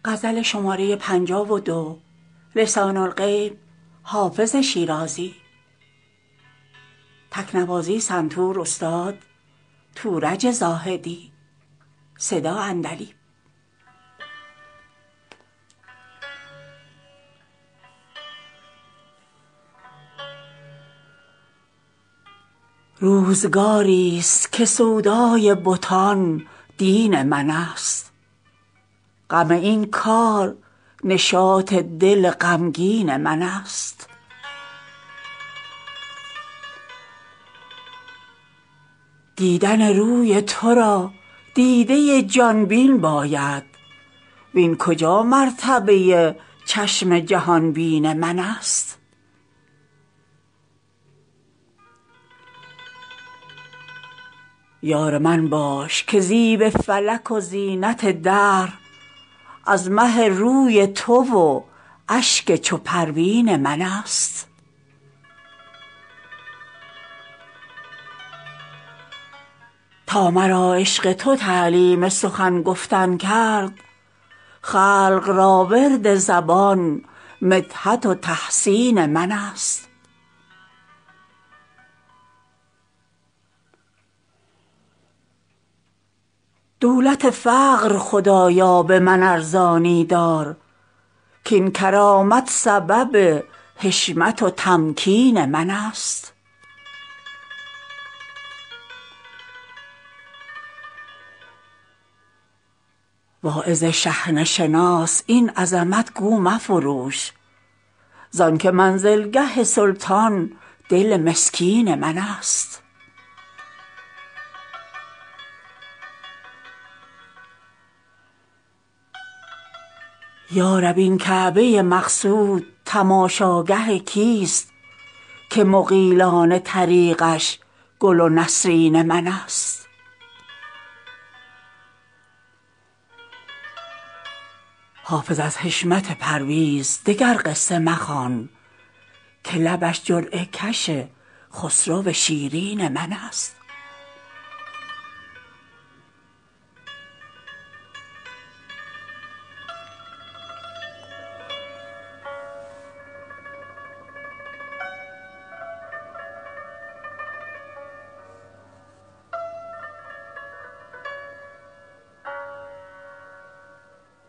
لسان الغیب حافظ شیرازی. تکنوازی سنتور استاد تورج زاهدی. صدا عندلیب. روزگاری است که سودای بتان دین من است. غم این کار نشاط دل غمگین من است. دیدن روی تو را دیده جان بین باید، وین کجا مرتبه چشم جهان بین من است. یار من باش که زیب فلک و زینت دهر از مه روی تو و اشک چو پروین من است. تا مرا عشق تو تعلیم سخن گفتن کرد، خلق را ورد زبان مدحت و تحسین من است. دولت فقر خدایا به من ارزانی دار، کاین کرامت سبب حشمت و تمکین من است. واعظ شحنه شناس این عظمت گو مفروش، زانکه منزلگه سلطان دل مسکین من است. یارب این کعبه مقصود تماشاگه کیست که مغیلان طریقش گل و نسرین من است. حافظ از حشمت پرویز دگر قصه مخوان، که لبش جرعه کش خسرو شیرین من است.